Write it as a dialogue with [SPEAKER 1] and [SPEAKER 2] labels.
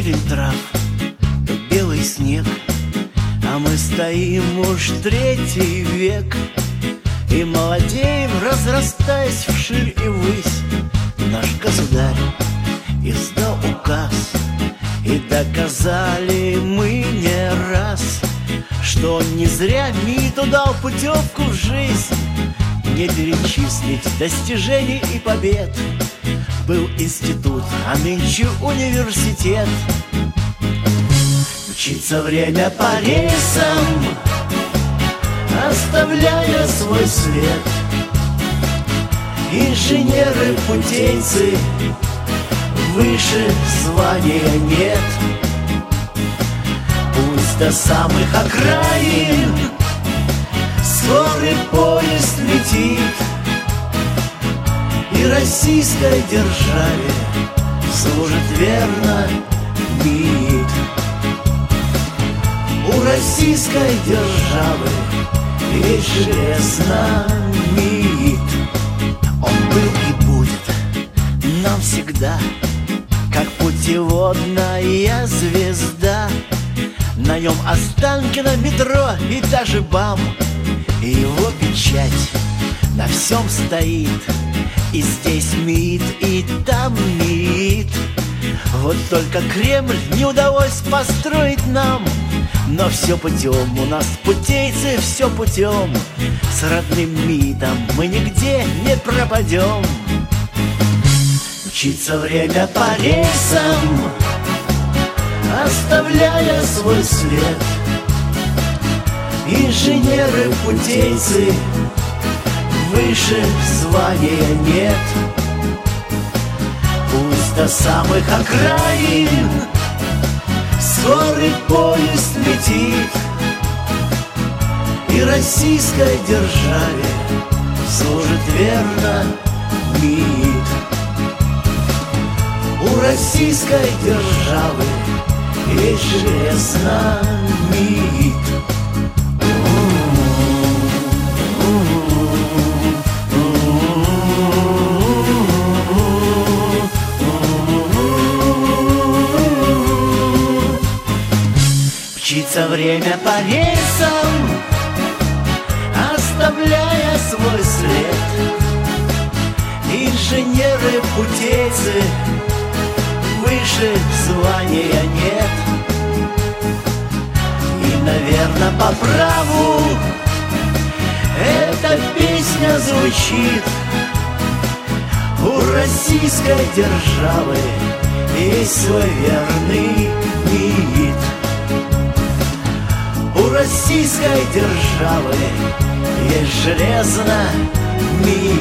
[SPEAKER 1] зелень трав, то белый снег, а мы стоим уж третий век и молодеем, разрастаясь вширь и ввысь. Наш государь издал указ, и доказали мы не раз, что он не зря МИТу дал путевку в жизнь. Не перечислить достижений и побед. Был институт, а нынче университет. Мчится время по рельсам, оставляя свой след. Инженеры-путейцы, выше звания нет. Пусть до самых окраин скорый поезд летит, и российской державе служит верно МИД. У российской державы есть железно МИД. Он был и будет нам всегда, как путеводная звезда. На нем Останкино, метро и даже БАМ, и его печать на всем стоит. И здесь МИД, и там МИД. Вот только Кремль не удалось построить нам. Но все путем, у нас путейцы, все путем. С родным МИДом мы нигде не пропадем. Мчится время по рельсам, оставляя свой след. Инженеры-путейцы, выше звания нет. Пусть до самых окраин скорый поезд летит, и российской державе служит верно МИД. У российской державы есть железно МИД. Мчится время по рельсам, оставляя свой след. Инженеры-путейцы, выше звания нет. И, наверное, по праву эта песня звучит. У российской державы есть свой верный МИД. У российской державы есть железно МИД.